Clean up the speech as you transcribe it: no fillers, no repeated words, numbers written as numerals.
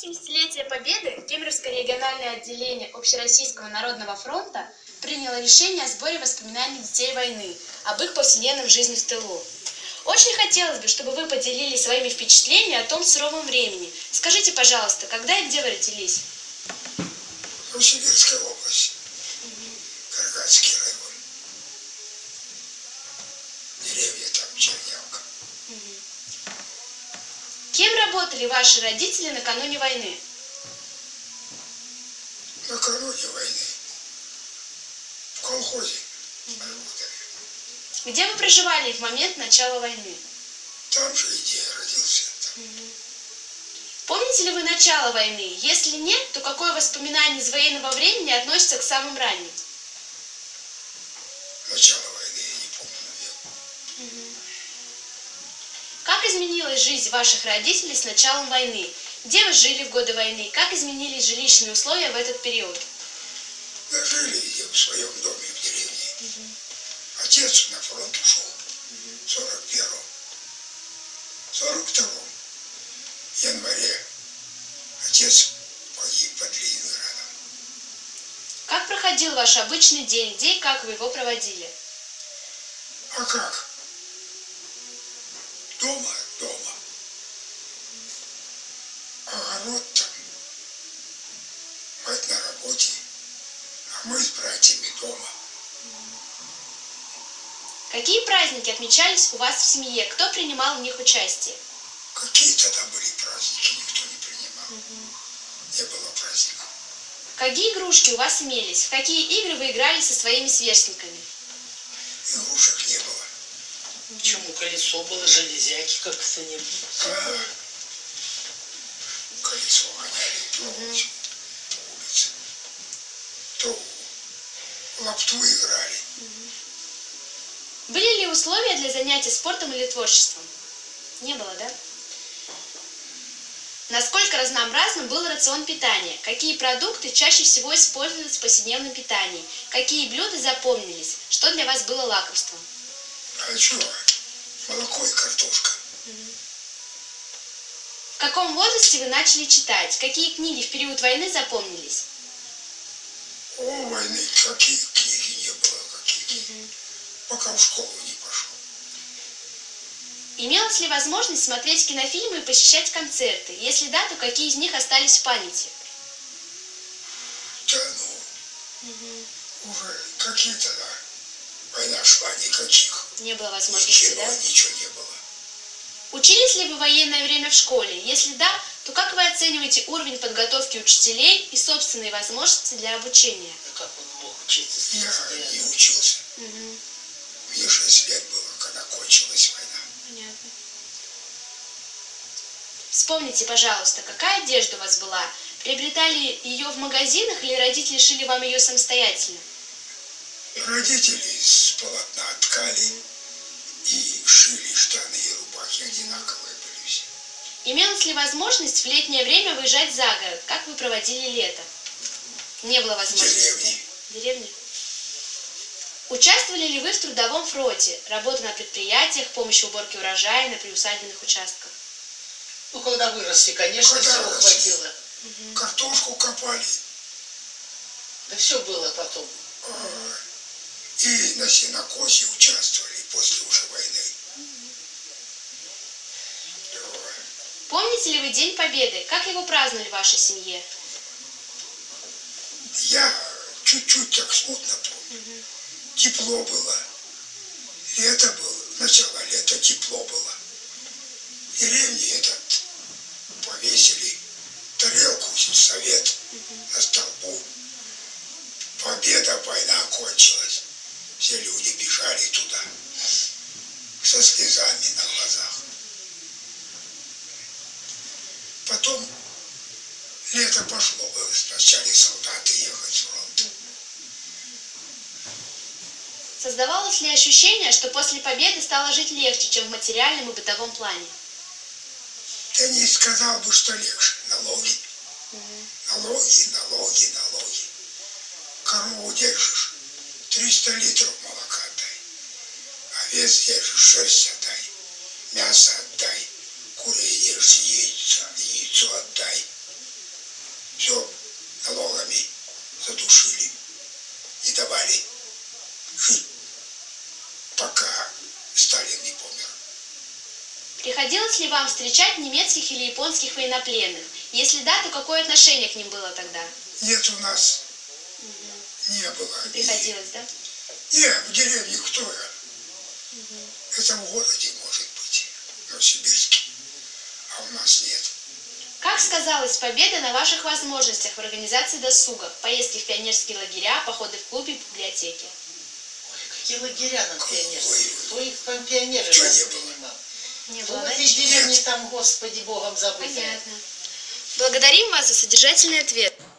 70-летия Победы Кемеровское региональное отделение Общероссийского народного фронта приняло решение о сборе воспоминаний детей войны, об их повседневной жизни в тылу. Очень хотелось бы, чтобы вы поделились своими впечатлениями о том суровом времени. Скажите, пожалуйста, когда и где вы родились? Новосибирская область, Каргатский район, деревня там Чернявка. Кем работали ваши родители накануне войны? Накануне войны в колхозе работали. Где вы проживали в момент начала войны? Там же, где я родился. Помните ли вы начало войны? Если нет, то какое воспоминание из военного времени относится к самым ранним? Начало войны я не помню, наверное. Как изменилась жизнь ваших родителей с началом войны? Где вы жили в годы войны? Как изменились жилищные условия в этот период? Да жили в своем доме в деревне. Отец на фронт ушел в 41-м. В 42-м январе отец погиб под Ленинградом. Как проходил ваш обычный день? Где и как вы его проводили? А как? Дома. Огород там, мать на работе, а мы с братьями дома. Какие праздники отмечались у вас в семье? Кто принимал в них участие? Какие тогда были праздники, никто не принимал. Не было праздников. Какие игрушки у вас имелись? В какие игры вы играли со своими сверстниками? Игрушек не было. Почему колесо было, железяки как-то не было? Колесо гоняли по улице. То в лапту играли. Были ли условия для занятий спортом или творчеством? Не было, да? Насколько разнообразным был рацион питания? Какие продукты чаще всего использовались в повседневном питании? Какие блюда запомнились? Что для вас было лакомством? А что? Молоко и картошка. В каком возрасте вы начали читать? Какие книги в период войны запомнились? О, войны, какие книги не было, какие. Пока в школу не пошел. Имелась ли возможность смотреть кинофильмы и посещать концерты? Если да, то какие из них остались в памяти? Да уже какие-то, да. Война шла, никаких. Не было возможности, Ничего, да? ничего не было. Учились ли вы в военное время в школе? Если да, то как вы оцениваете уровень подготовки учителей и собственные возможности для обучения? А как он мог учиться с Я 30 не лет? учился. Мне 6 лет было, когда кончилась война. Понятно. Вспомните, пожалуйста, какая одежда у вас была? Приобретали ее в магазинах или родители шили вам ее самостоятельно? Родители с полотна ткали и шили штаны и рубахи одинаковые были все. Имелась ли возможность в летнее время выезжать за город? Как вы проводили лето? Не было возможности. В Деревне? Участвовали ли вы в трудовом фронте? Работа на предприятиях, помощь в уборке урожая на приусадебных участках? Ну, когда выросли, конечно, Когда всего выросли. хватило. Картошку копали Да все было потом. и на сенокосе участвовали после уже войны. Помните ли вы День Победы? Как его праздновали в вашей семье? Я чуть-чуть так смутно помню. Тепло было. Лето было. Начало лета тепло было. В деревне повесили тарелку совет на столбу. Победа, война кончилась. Все люди бежали туда со слезами на глазах. Потом лето пошло, начали солдаты ехать с фронта. Создавалось ли ощущение, что после победы стало жить легче, чем в материальном и бытовом плане? Я не сказал бы, что легче. Налоги. Налоги. Корову держишь, 300 литров молока отдай. Овец держишь, шерсть отдай. Мясо отдай. Курей держишь, яйцо отдай. Доводилось ли вам встречать немецких или японских военнопленных? Если да, то какое отношение к ним было тогда? Нет, у нас не было. Приходилось, да? Нет, в деревне кто я? Это в городе может быть, в Новосибирске. А у нас нет. Как сказалась победа на ваших возможностях в организации досуга? Поездки в пионерские лагеря, походы в клубы и библиотеки? Ой, какие лагеря нам пионерские? Ой. Кто их там пионеры Чего не было? воспринимал? Не Кто было, в да? этой деревне там, Господи, Богом забытые? Понятно. Благодарим вас за содержательный ответ.